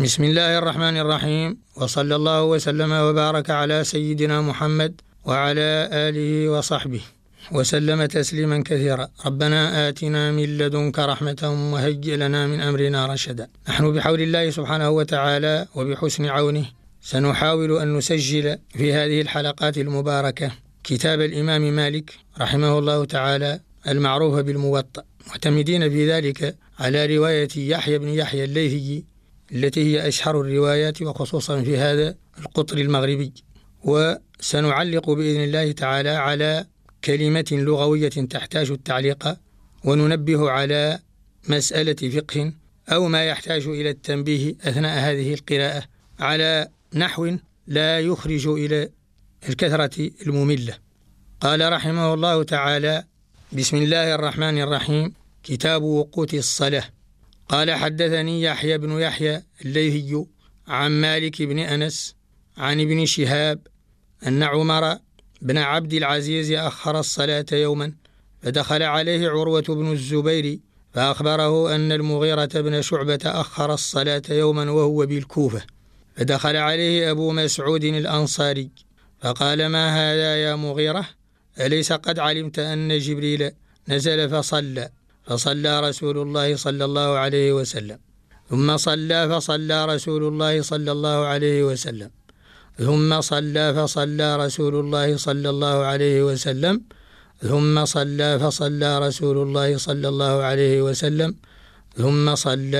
بسم الله الرحمن الرحيم، وصلى الله وسلم وبارك على سيدنا محمد وعلى آله وصحبه وسلم تسليما كثيرا. ربنا آتنا من لدنك رحمة وهيئ لنا من أمرنا رشدا. نحن بحول الله سبحانه وتعالى وبحسن عونه سنحاول أن نسجل في هذه الحلقات المباركة كتاب الإمام مالك رحمه الله تعالى المعروف بالموطأ، معتمدين في ذلك على رواية يحيى بن يحيى الليثي التي هي أشهر الروايات وخصوصا في هذا القطر المغربي. وسنعلق بإذن الله تعالى على كلمة لغوية تحتاج التعليق، وننبه على مسألة فقه أو ما يحتاج إلى التنبيه أثناء هذه القراءة على نحو لا يخرج إلى الكثرة المملة. قال رحمه الله تعالى: بسم الله الرحمن الرحيم. كتاب وقوت الصلاة. قال: حدثني يحيى بن يحيى الليثي عن مالك بن أنس عن ابن شهاب أن عمر بن عبد العزيز أخر الصلاة يوما، فدخل عليه عروة بن الزبير فأخبره أن المغيرة بن شعبة أخر الصلاة يوما وهو بالكوفة، فدخل عليه أبو مسعود الأنصاري فقال: ما هذا يا مغيرة؟ أليس قد علمت أن جبريل نزل فصلى رسول الله صلى الله عليه وسلم، ثم فصلى رسول الله صلى الله عليه وسلم، ثم فصلى رسول الله صلى الله عليه وسلم، ثم فصلى رسول الله صلى الله عليه وسلم، ثم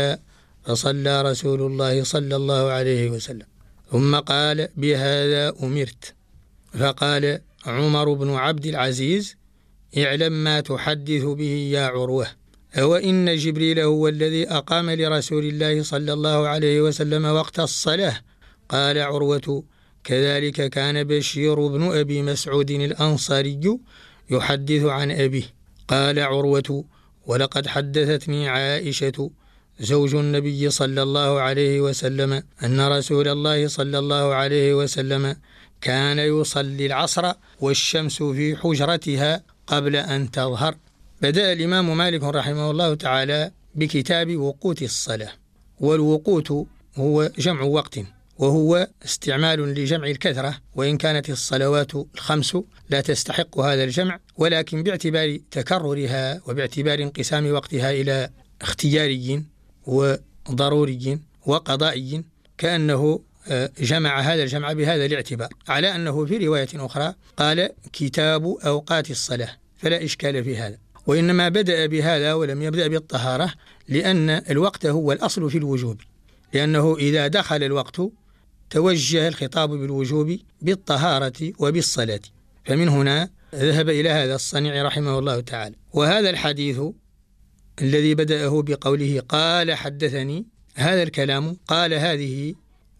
فصلى رسول الله صلى الله عليه وسلم، ثم قال: بهذا أمرت. فقال عمر بن عبد العزيز: اعلم ما تحدث به يا عروة، أو إن جبريل هو الذي أقام لرسول الله صلى الله عليه وسلم وقت الصلاة؟ قال عروة: كذلك كان بشير بن أبي مسعود الأنصاري يحدث عن أبيه. قال عروة: ولقد حدثتني عائشة زوج النبي صلى الله عليه وسلم أن رسول الله صلى الله عليه وسلم كان يصلي العصر والشمس في حجرتها قبل أن تظهر. بدأ الإمام مالك رحمه الله تعالى بكتاب وقوت الصلاة. والوقوت هو جمع وقت، وهو استعمال لجمع الكثرة، وإن كانت الصلوات الخمس لا تستحق هذا الجمع، ولكن باعتبار تكررها وباعتبار انقسام وقتها إلى اختياري وضروري وقضائي كأنه جمع هذا الجمع بهذا الاعتبار، على أنه في رواية أخرى قال: كتاب أوقات الصلاة، فلا إشكال في هذا. وإنما بدأ بهذا ولم يبدأ بالطهارة لأن الوقت هو الأصل في الوجوب، لأنه إذا دخل الوقت توجه الخطاب بالوجوب بالطهارة وبالصلاة، فمن هنا ذهب إلى هذا الصنيع رحمه الله تعالى. وهذا الحديث الذي بدأه بقوله قال حدثني، هذا الكلام قال هذه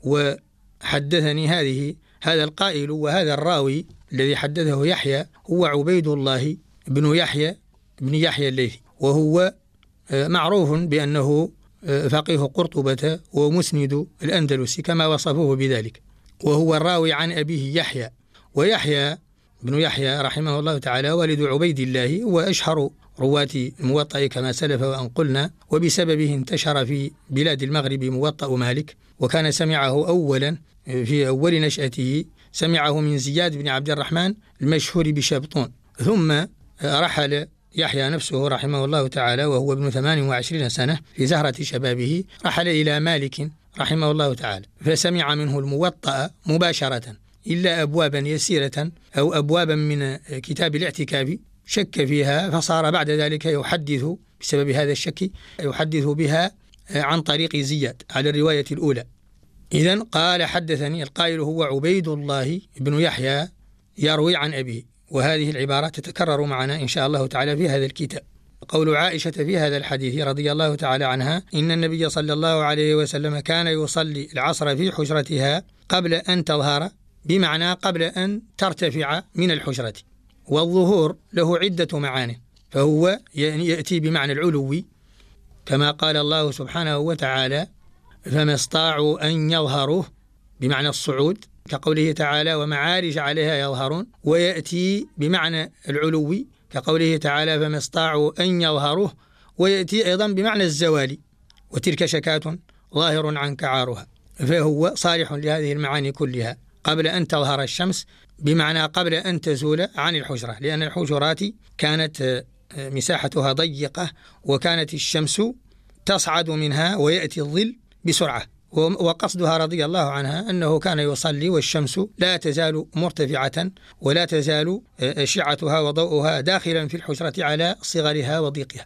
وحدثني هذه، هذا القائل وهذا الراوي الذي حدثه يحيى هو عبيد الله بن يحيى بن يحيى الليثي، وهو معروف بأنه فقيه قرطبة ومسند الأندلس كما وصفوه بذلك، وهو الراوي عن أبيه يحيى. ويحيى بن يحيى رحمه الله تعالى والد عبيد الله، وأشهر رواة الموطأ كما سلف وأن قلنا، وبسببه انتشر في بلاد المغرب موطأ مالك، وكان سمعه أولا في أول نشأته سمعه من زياد بن عبد الرحمن المشهور بشبطون، ثم رحل يحيى نفسه رحمه الله تعالى وهو ابن 28 سنة في زهرة شبابه، رحل إلى مالك رحمه الله تعالى فسمع منه الموطأ مباشرة، إلا أبوابا يسيرة أو أبوابا من كتاب الاعتكاف شك فيها، فصار بعد ذلك يحدث بسبب هذا الشك يحدث بها عن طريق زياد على الرواية الأولى. إذن قال حدثني، القائل هو عبيد الله بن يحيى يروي عن أبيه. وهذه العبارة تتكرر معنا إن شاء الله تعالى في هذا الكتاب. قول عائشة في هذا الحديث رضي الله تعالى عنها: إن النبي صلى الله عليه وسلم كان يصلي العصر في حجرتها قبل أن تظهر، بمعنى قبل أن ترتفع من الحجرة. والظهور له عدة معاني، فهو يأتي بمعنى العلوي كما قال الله سبحانه وتعالى: فما استطاعوا أن يظهروه، بمعنى الصعود، كقوله تعالى: ومعارج عليها يظهرون. ويأتي بمعنى العلوي كقوله تعالى: فما استطاعوا أن يظهروه. ويأتي أيضا بمعنى الزوال: وتلك شكاة ظاهر عنك عارها. فهو صالح لهذه المعاني كلها قبل أن تظهر الشمس، بمعنى قبل أن تزول عن الحجرة، لأن الحجرات كانت مساحتها ضيقة وكانت الشمس تصعد منها ويأتي الظل بسرعة. وقصدها رضي الله عنها أنه كان يصلي والشمس لا تزال مرتفعة ولا تزال أشعتها وضوءها داخلا في الحجرة على صغرها وضيقها.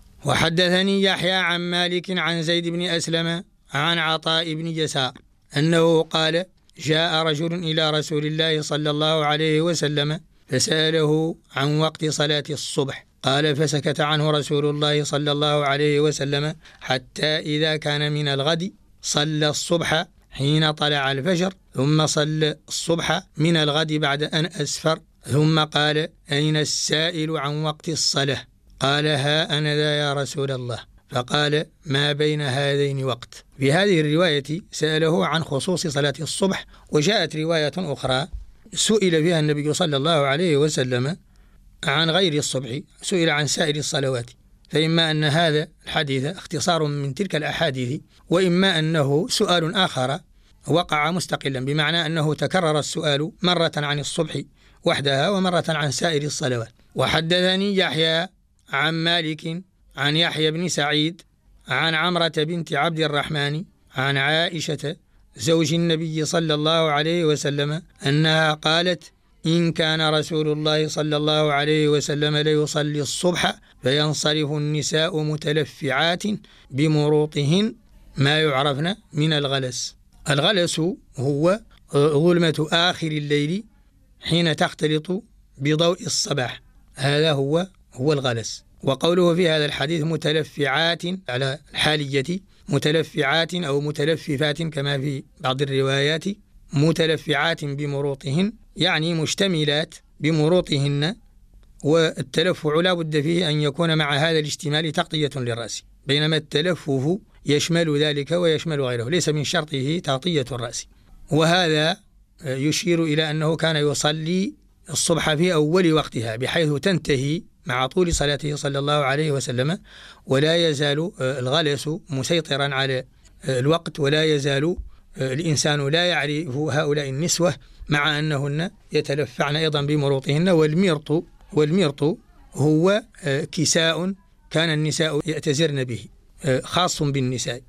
وحدثني يحيى عن مالك عن زيد بن أسلم عن عطاء بن يسار أنه قال: جاء رجل إلى رسول الله صلى الله عليه وسلم فسأله عن وقت صلاة الصبح، قال: فسكت عنه رسول الله صلى الله عليه وسلم حتى إذا كان من الغد صلى الصبح حين طلع الفجر، ثم صلى الصبح من الغد بعد أن أسفر، ثم قال: أين السائل عن وقت الصلاة؟ قال: ها أنا ذا يا رسول الله. فقال: ما بين هذين وقت. في هذه الرواية سأله عن خصوص صلاة الصبح، وجاءت رواية أخرى سئل فيها النبي صلى الله عليه وسلم عن غير الصبح، سئل عن سائر الصلوات، فإما أن هذا الحديث اختصار من تلك الأحاديث، وإما أنه سؤال آخر وقع مستقلا، بمعنى أنه تكرر السؤال مرة عن الصبح وحدها ومرة عن سائر الصلوات. وحدثني يحيى عن مالك عن يحيى بن سعيد عن عمرة بنت عبد الرحمن عن عائشة زوج النبي صلى الله عليه وسلم أنها قالت: إن كان رسول الله صلى الله عليه وسلم ليصلي الصبح فينصرف النساء متلفعات بمروطهن ما يعرفن من الغلس. الغلس هو ظلمة آخر الليل حين تختلط بضوء الصباح، هذا هو الغلس. وقوله في هذا الحديث متلفعات على الحالية، متلفعات أو متلففات كما في بعض الروايات، متلفعات بمروطهن يعني مشتملات بمروطهن. والتلفع لا بد فيه أن يكون مع هذا الاشتمال تغطية للرأس، بينما التلفف يشمل ذلك ويشمل غيره، ليس من شرطه تغطية الرأس. وهذا يشير إلى أنه كان يصلي الصبح في أول وقتها بحيث تنتهي مع طول صلاته صلى الله عليه وسلم، ولا يزال الغلس مسيطرا على الوقت، ولا يزال الإنسان لا يعرف هؤلاء النسوة مع أنهن يتلفعن أيضا بمروطهن. والمرط هو كساء كان النساء يأتزرن به، خاص بالنساء.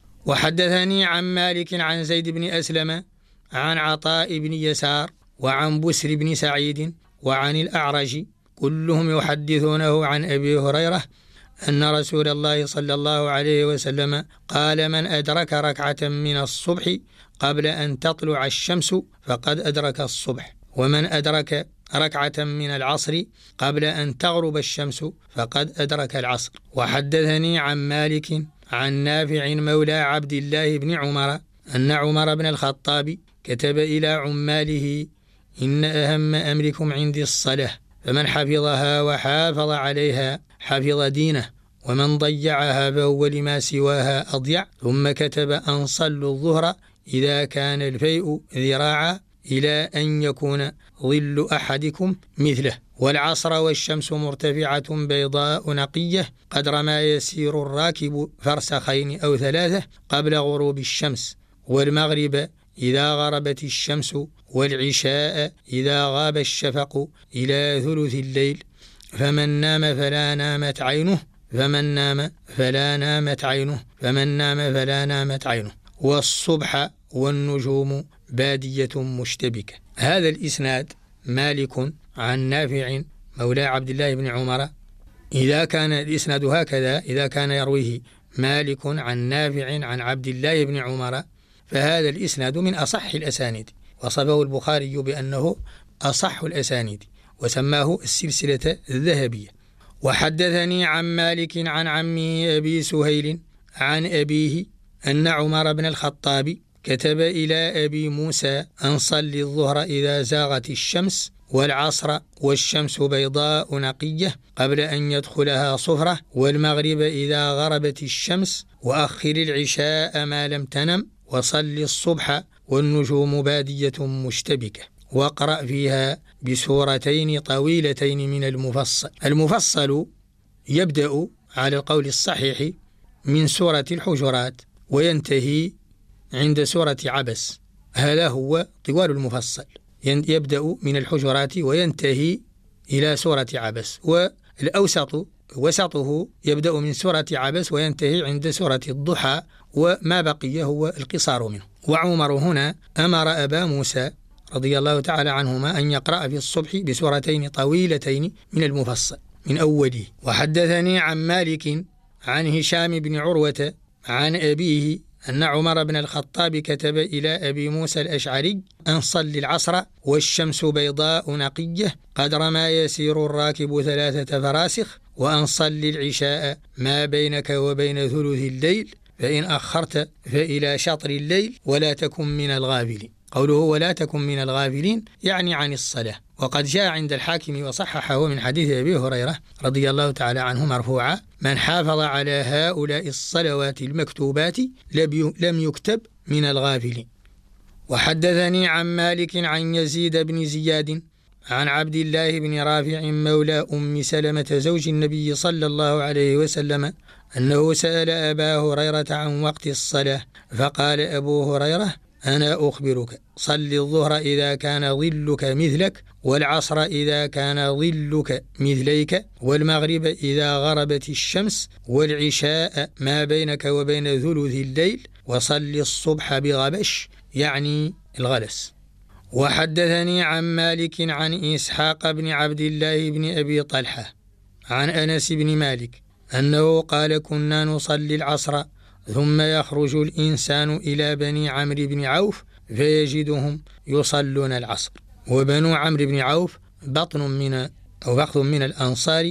وحدثني عن مالك عن زيد بن أسلم عن عطاء بن يسار وعن بسر بن سعيد وعن الأعرج كلهم يحدثونه عن أبي هريرة أن رسول الله صلى الله عليه وسلم قال: من أدرك ركعة من الصبح قبل أن تطلع الشمس فقد أدرك الصبح، ومن أدرك ركعة من العصر قبل أن تغرب الشمس فقد أدرك العصر. وحدثني عن مالك عن نافع مولى عبد الله بن عمر أن عمر بن الخطاب كتب إلى عماله: إن أهم أمركم عندي الصلاة، فمن حفظها وحافظ عليها حفظ دينه، ومن ضيعها فهو لما سواها أضيع. ثم كتب أن صلوا الظهر إذا كان الفيء ذراعا إلى أن يكون ظل أحدكم مثله، والعصر والشمس مرتفعة بيضاء نقية قدر ما يسير الراكب فرسخين أو 3 قبل غروب الشمس، والمغرب إذا غربت الشمس، والعشاء إذا غاب الشفق إلى ثلث الليل، فمن نام فلا نامت عينه، فمن نام فلا نامت عينه، فمن نام فلا نامت عينه، والصبح والنجوم بادية مشتبكة. هذا الإسناد مالك عن نافع مولى عبد الله بن عمر. إذا كان الإسناد هكذا، إذا كان يرويه مالك عن نافع عن عبد الله بن عمر، فهذا الإسناد من أصح الأسانيد، وصفه البخاري بأنه أصح الأسانيد وسماه السلسلة الذهبية. وحدثني عن مالك عن عمه أبي سهيل عن أبيه أن عمر بن الخطاب كتب إلى أبي موسى أن صلي الظهر إذا زاغت الشمس، والعصر والشمس بيضاء نقية قبل أن يدخلها صفرة، والمغرب إذا غربت الشمس، وأخر العشاء ما لم تنم، وصل الصبح والنجوم بادية مشتبكة، واقرأ فيها بسورتين طويلتين من المفصل. المفصل يبدأ على القول الصحيح من سورة الحجرات وينتهي عند سورة عبس. هذا هو طوال المفصل، يبدأ من الحجرات وينتهي إلى سورة عبس، والأوسط وسطه يبدأ من سورة عبس وينتهي عند سورة الضحى، وما بقي هو القصار منه. وعمر هنا أمر أبا موسى رضي الله تعالى عنهما أن يقرأ في الصبح بسورتين طويلتين من المفصل من أوله. وحدثني عن مالك عن هشام بن عروة عن أبيه أن عمر بن الخطاب كتب إلى أبي موسى الأشعري أن صل العصر والشمس بيضاء نقية قدر ما يسير الراكب 3 فراسخ، وأن صل العشاء ما بينك وبين ثلث الليل، فإن أخرت فإلى شطر الليل ولا تكن من الغافلين. قوله ولا تكن من الغافلين يعني عن الصلاة. وقد جاء عند الحاكم وصححه من حديث أبي هريرة رضي الله تعالى عنه مرفوعا: من حافظ على هؤلاء الصلوات المكتوبات لم يكتب من الغافلين. وحدثني عن مالك عن يزيد بن زياد عن عبد الله بن رافع مولى أم سلمة زوج النبي صلى الله عليه وسلم أنه سأل أبا هريرة عن وقت الصلاة، فقال أبو هريرة: أنا أخبرك، صل الظهر إذا كان ظلك مثلك، والعصر إذا كان ظلك مثليك، والمغرب إذا غربت الشمس، والعشاء ما بينك وبين ثلث الليل، وصل الصبح بغبش يعني الغلس. وحدثني عن مالك عن إسحاق بن عبد الله بن أبي طلحة عن أنس بن مالك أنه قال: كنا نصلي العصر ثم يخرج الإنسان إلى بني عمرو بن عوف فيجدهم يصلون العصر. وبنو عمرو بن عوف بطن من الأنصار،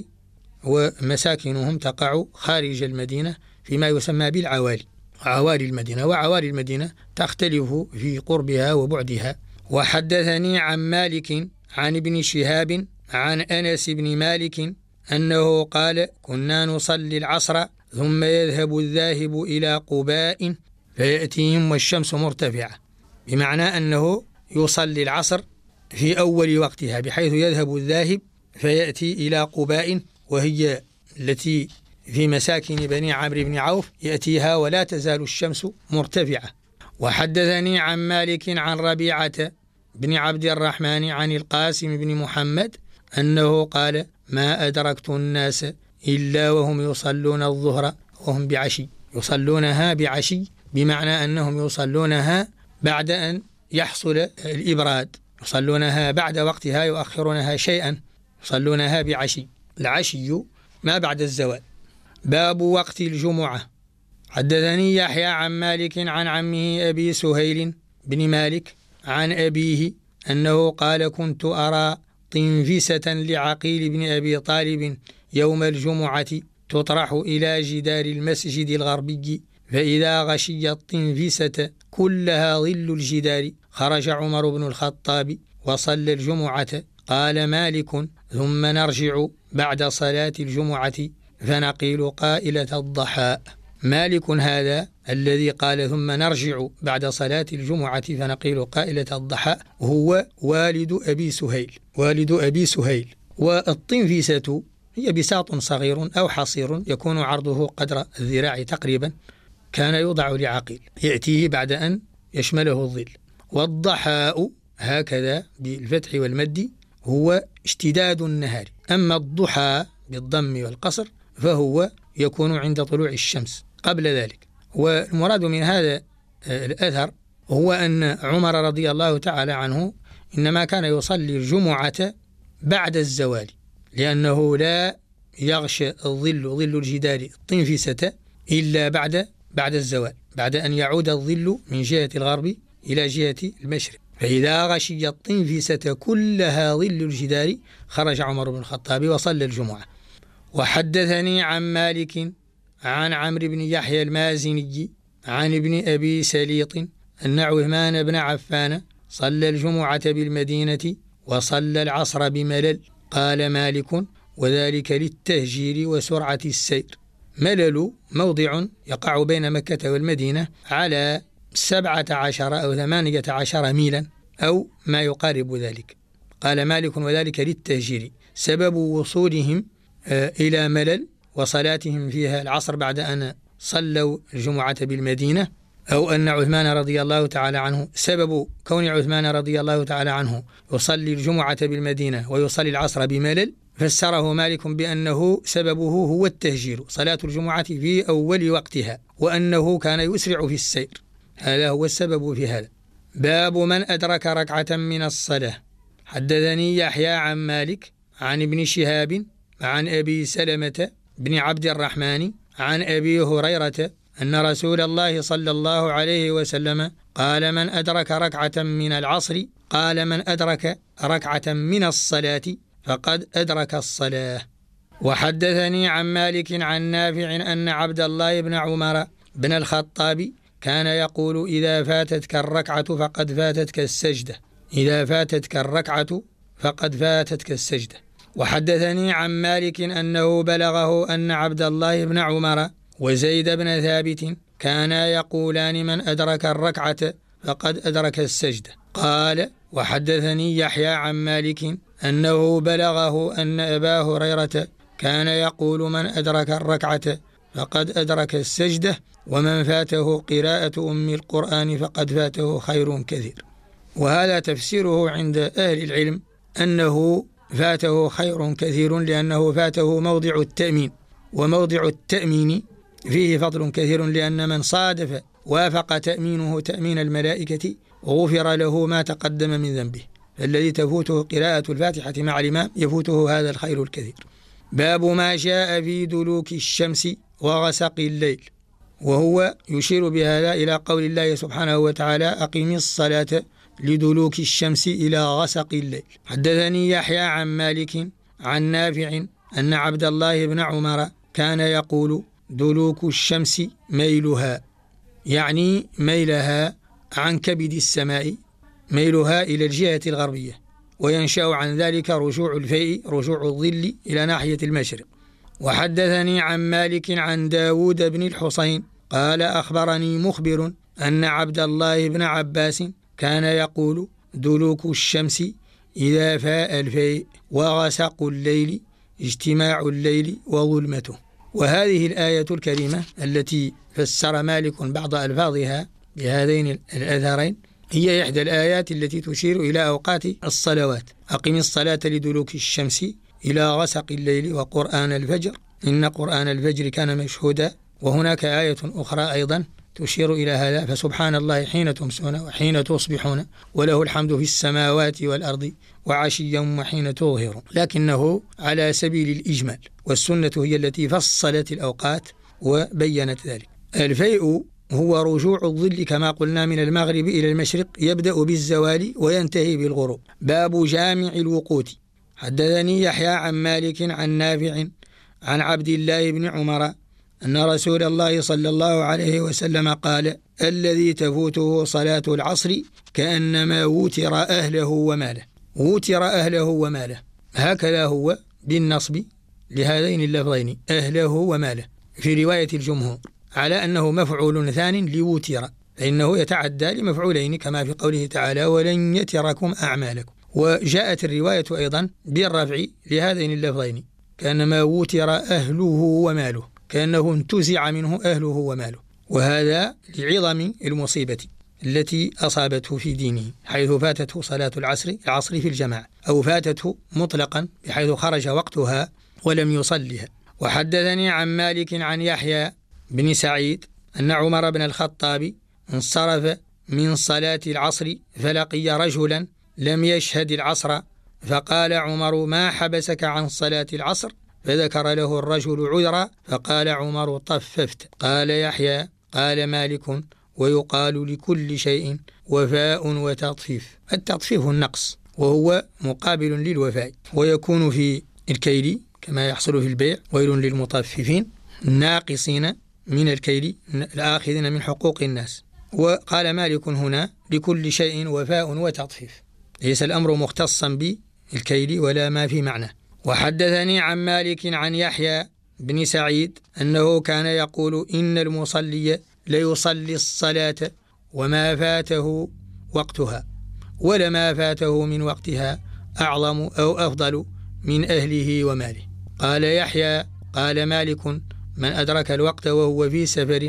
ومساكنهم تقع خارج المدينة فيما يسمى بالعوالي، عوالي المدينة. وعوالي المدينة تختلف في قربها وبعدها. وحدثني عن مالك عن ابن شهاب عن أنس بن مالك أنه قال: كنا نصلي العصر ثم يذهب الذاهب إلى قباء فيأتيهم والشمس مرتفعة، بمعنى أنه يصلي العصر في أول وقتها، بحيث يذهب الذاهب فيأتي إلى قباء وهي التي في مساكن بني عمرو بن عوف، يأتيها ولا تزال الشمس مرتفعة. وحدثني عن مالك عن ربيعة بن عبد الرحمن عن القاسم بن محمد أنه قال: ما أدركت الناس إلا وهم يصلون الظهر وهم بعشي، يصلونها بعشي بمعنى أنهم يصلونها بعد أن يحصل الإبراد، يصلونها بعد وقتها، يؤخرونها شيئا، يصلونها بعشي. العشي ما بعد الزوال. باب وقت الجمعة. حدثني يحيى عن مالك عن عمه أبي سهيل بن مالك عن أبيه أنه قال: كنت أرى طنفسة لعقيل بن أبي طالب يوم الجمعة تطرح إلى جدار المسجد الغربي، فإذا غشي الطنفسة كلها ظل الجدار خرج عمر بن الخطاب وصلى الجمعة. قال مالك: ثم نرجع بعد صلاة الجمعة فنقيل قائلة الضحى. مالك هذا الذي قال ثم نرجع بعد صلاة الجمعة فنقيل قائلة الضحى هو والد أبي سهيل. والطنفسة هي بساط صغير أو حصير يكون عرضه قدر الذراع تقريبا، كان يوضع لعقيل يأتيه بعد أن يشمله الظل. والضحاء هكذا بالفتح والمد هو اشتداد النهار. أما الضحى بالضم والقصر فهو يكون عند طلوع الشمس قبل ذلك. والمراد من هذا الأثر هو أن عمر رضي الله تعالى عنه إنما كان يصلي الجمعة بعد الزوال، لأنه لا يغشى ظل الجدار الطنفسة إلا بعد الزوال، بعد أن يعود الظل من جهة الغرب إلى جهة المشرق. فإذا غشي الطنفسة كلها ظل الجدار خرج عمر بن الخطاب وصلى الجمعة. وحدثني عن مالك عن عمرو بن يحيى المازني عن ابن أبي سليط أن عثمان بن عفان صلى الجمعة بالمدينة وصلى العصر بملل. قال مالك: وذلك للتهجير وسرعة السير. ملل موضع يقع بين مكة والمدينة على 17 أو 18 ميلا أو ما يقارب ذلك. قال مالك: وذلك للتهجير، سبب وصولهم إلى ملل وصلاتهم فيها العصر بعد أن صلوا الجمعة بالمدينة أو أن عثمان رضي الله تعالى عنه سبب كون عثمان رضي الله تعالى عنه يصلي الجمعة بالمدينة ويصلي العصر بملل، فسره مالك بأنه سببه هو التهجير، صلاة الجمعة في أول وقتها، وأنه كان يسرع في السير، هذا هو السبب في هذا. باب من أدرك ركعة من الصلاة. حدثني يحيى عن مالك عن ابن شهاب عن أبي سلمة بن عبد الرحمن عن أبي هريرة أن رسول الله صلى الله عليه وسلم قال من أدرك ركعة من العصر قال من أدرك ركعة من الصلاة فقد أدرك الصلاة. وحدثني عن مالك عن نافع أن عبد الله بن عمر بن الخطاب كان يقول إذا فاتتك الركعة فقد فاتتك السجدة، إذا فاتتك الركعة فقد فاتتك السجدة. وحدثني عن مالك أنه بلغه أن عبد الله بن عمر وزيد بن ثابت كانا يقولان من أدرك الركعة فقد أدرك السجدة. قال وحدثني يحيى عن مالك أنه بلغه أن أبا هريرة كان يقول من أدرك الركعة فقد أدرك السجدة، ومن فاته قراءة أم القرآن فقد فاته خير كثير. وهذا تفسيره عند أهل العلم أنه فاته خير كثير لأنه فاته موضع التأمين، وموضع التأمين فيه فضل كثير، لأن من صادف وافق تأمينه تأمين الملائكة غفر له ما تقدم من ذنبه، الذي تفوته قراءة الفاتحة مع الإمام يفوته هذا الخير الكثير. باب ما جاء في دلوك الشمس وغسق الليل، وهو يشير بهذا إلى قول الله سبحانه وتعالى أقم الصلاة لدلوك الشمس إلى غسق الليل. حدثني يحيى عن مالك عن نافع أن عبد الله بن عمر كان يقول دلوك الشمس ميلها، يعني ميلها عن كبد السماء، ميلها إلى الجهة الغربية، وينشأ عن ذلك رجوع الفيء رجوع الظل إلى ناحية المشرق. وحدثني عن مالك عن داود بن الحصين قال أخبرني مخبر أن عبد الله بن عباس كان يقول دلوك الشمس إذا فاء الفيء وغسق الليل اجتماع الليل وظلمته. وهذه الآية الكريمة التي فسر مالك بعض ألفاظها بهذين الأثرين هي إحدى الآيات التي تشير إلى أوقات الصلوات. أقم الصلاة لدلوك الشمس إلى غسق الليل وقرآن الفجر إن قرآن الفجر كان مشهودا. وهناك آية أخرى أيضا تشير إلى هذا فسبحان الله حين تمسون وحين تصبحون وله الحمد في السماوات والأرض وعشيا وحين تظهرون، لكنه على سبيل الإجمال، والسنة هي التي فصلت الأوقات وبينت ذلك. الفيء هو رجوع الظل كما قلنا من المغرب إلى المشرق، يبدأ بالزوال وينتهي بالغروب. باب جامع الوقوت. حدثني يحيى عن مالك عن نافع عن عبد الله بن عمر أن رسول الله صلى الله عليه وسلم قال الذي تفوته صلاة العصر كأنما وتر أهله وماله. وتر أهله وماله هكذا هو بالنصب لهذين اللفظين أهله وماله في رواية الجمهور، على أنه مفعول ثان لوتر، فإنه يتعدى لمفعولين كما في قوله تعالى ولن يتركم أعمالكم. وجاءت الرواية أيضا بالرفع لهذين اللفظين كأنما وتر أهله وماله، كأنه انتزع منه أهله وماله، وهذا لعظم المصيبة التي أصابته في دينه، حيث فاتته صلاة العصر في الجماعة، أو فاتته مطلقا بحيث خرج وقتها ولم يصلها. وحدثني عن مالك عن يحيى بن سعيد أن عمر بن الخطاب انصرف من صلاة العصر فلقي رجلا لم يشهد العصر، فقال عمر ما حبسك عن صلاة العصر؟ فذكر له الرجل عذرا، فقال عمر طففت. قال يحيى قال مالك ويقال لكل شيء وفاء وتطفيف. التطفيف النقص وهو مقابل للوفاء، ويكون في الكيل كما يحصل في البيع ويل للمطففين الناقصين من الكيل الآخذين من حقوق الناس. وقال مالك هنا لكل شيء وفاء وتطفيف، ليس الأمر مختصا بالكيل ولا ما في معنى. وحدثني عن مالك عن يحيى بن سعيد أنه كان يقول إن المصلي ليصلي الصلاة وما فاته وقتها ولما فاته من وقتها أعظم أو أفضل من أهله وماله. قال يحيى قال مالك من أدرك الوقت وهو في سفر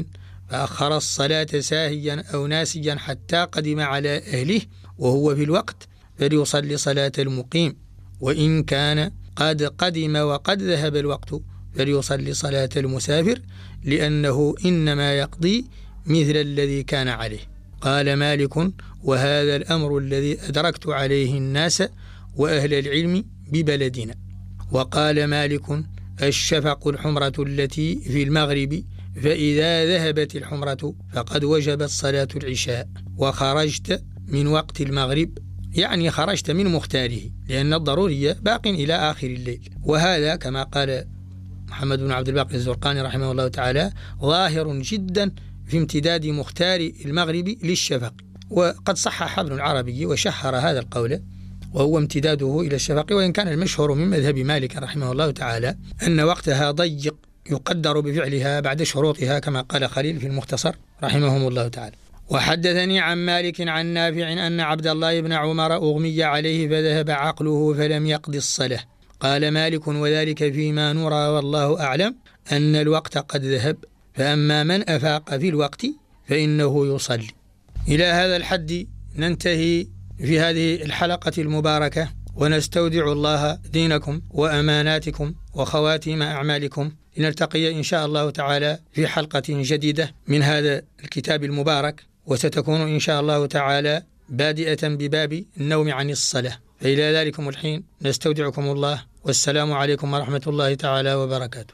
فأخر الصلاة ساهيا أو ناسيا حتى قدم على أهله وهو في الوقت فليصلي صلاة المقيم، وإن كان قد قدم وقد ذهب الوقت فليصلي صلاة المسافر، لأنه إنما يقضي مثل الذي كان عليه. قال مالك: وهذا الأمر الذي أدركت عليه الناس وأهل العلم ببلدنا. وقال مالك: الشفق الحمرة التي في المغرب، فإذا ذهبت الحمرة فقد وجبت صلاة العشاء وخرجت من وقت المغرب، يعني خرجت من مختاره، لأن الضرورية باق إلى آخر الليل. وهذا كما قال محمد بن عبد الباقي الزرقاني رحمه الله تعالى ظاهر جدا في امتداد مختار المغرب للشفق. وقد صحح ابن العربي وشهر هذا القول، وهو امتداده إلى الشفق، وإن كان المشهور من مذهب مالك رحمه الله تعالى أن وقتها ضيق يقدر بفعلها بعد شروطها، كما قال خليل في المختصر رحمهم الله تعالى. وحدثني عن مالك عن نافع أن عبد الله بن عمر أغمي عليه فذهب عقله فلم يقض الصلاة. قال مالك: وذلك فيما نرى والله أعلم أن الوقت قد ذهب، فأما من أفاق في الوقت فإنه يصلي. إلى هذا الحد ننتهي في هذه الحلقة المباركة، ونستودع الله دينكم وأماناتكم وخواتيم أعمالكم، لنلتقي إن شاء الله تعالى في حلقة جديدة من هذا الكتاب المبارك، وستكون إن شاء الله تعالى بادئة بباب النوم عن الصلاة. فإلى ذلكم الحين نستودعكم الله، والسلام عليكم ورحمة الله تعالى وبركاته.